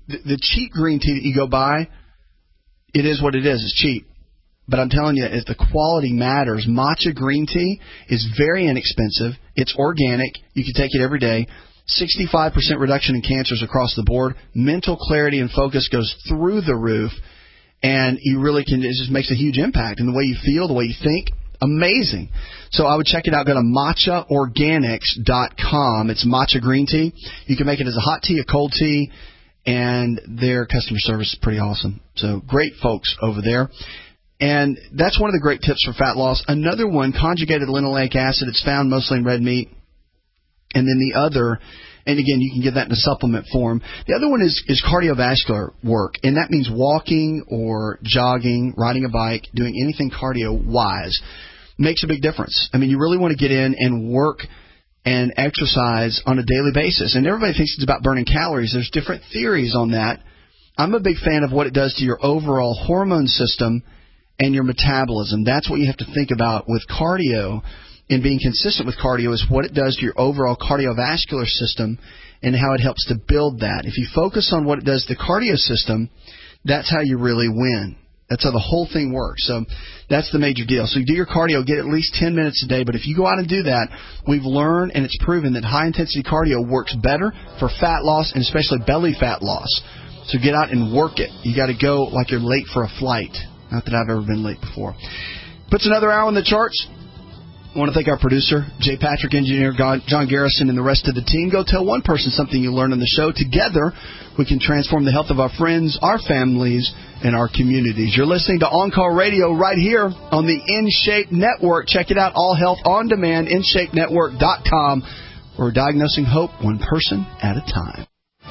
the, the cheap green tea that you go buy, it is what it is. It's cheap. But I'm telling you, if the quality matters, matcha green tea is very inexpensive. It's organic. You can take it every day. sixty-five percent reduction in cancers across the board. Mental clarity and focus goes through the roof. And you really can, it just makes a huge impact in the way you feel, the way you think. Amazing. So I would check it out. Go to matcha organics dot com. It's matcha green tea. You can make it as a hot tea, a cold tea, and their customer service is pretty awesome. So great folks over there. And that's one of the great tips for fat loss. Another one, conjugated linoleic acid. It's found mostly in red meat. And then the other, and again, you can get that in a supplement form. The other one is, is cardiovascular work, and that means walking or jogging, riding a bike, doing anything cardio-wise. Makes a big difference. I mean, you really want to get in and work and exercise on a daily basis. And everybody thinks it's about burning calories. There's different theories on that. I'm a big fan of what it does to your overall hormone system and your metabolism. That's what you have to think about with cardio. And being consistent with cardio is what it does to your overall cardiovascular system and how it helps to build that. If you focus on what it does to the cardio system, that's how you really win. That's how the whole thing works. So that's the major deal. So you do your cardio, get at least ten minutes a day. But if you go out and do that, we've learned and it's proven that high-intensity cardio works better for fat loss and especially belly fat loss. So get out and work it. You got to go like you're late for a flight. Not that I've ever been late before. Puts another hour on the charts. I want to thank our producer, Jay Patrick, engineer John Garrison, and the rest of the team. Go tell one person something you learned on the show. Together, we can transform the health of our friends, our families, and our communities. You're listening to On Call Radio right here on the InShape Network. Check it out, All Health On Demand, in shape network dot com. We're diagnosing hope one person at a time.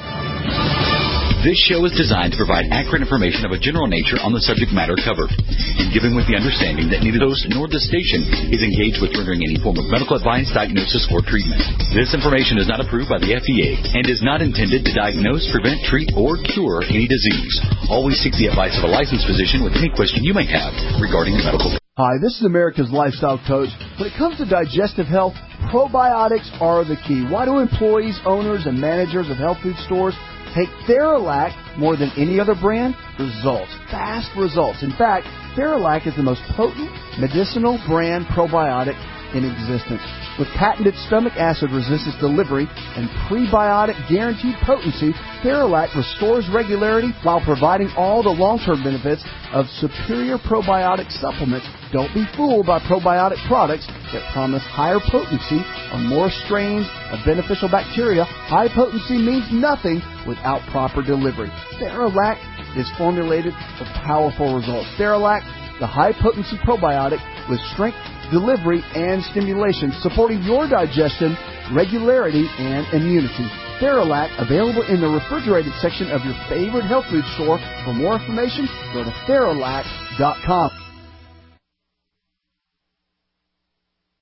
This show is designed to provide accurate information of a general nature on the subject matter covered, and given with the understanding that neither host nor the station is engaged with rendering any form of medical advice, diagnosis, or treatment. This information is not approved by the F D A and is not intended to diagnose, prevent, treat, or cure any disease. Always seek the advice of a licensed physician with any question you may have regarding medical.
Hi, this is America's Lifestyle Coach. When it comes to digestive health, probiotics are the key. Why do employees, owners, and managers of health food stores take Theralac more than any other brand? Results. Fast results. In fact, Theralac is the most potent medicinal brand probiotic in existence. With patented stomach acid resistance delivery and prebiotic guaranteed potency, Theralac restores regularity while providing all the long-term benefits of superior probiotic supplements. Don't be fooled by probiotic products that promise higher potency on more strains of beneficial bacteria. High potency means nothing without proper delivery. Theralac is formulated for powerful results. Theralac, the high-potency probiotic with strength, delivery, and stimulation, supporting your digestion, regularity, and immunity. Theralac, available in the refrigerated section of your favorite health food store. For more information, go to Theralac dot com.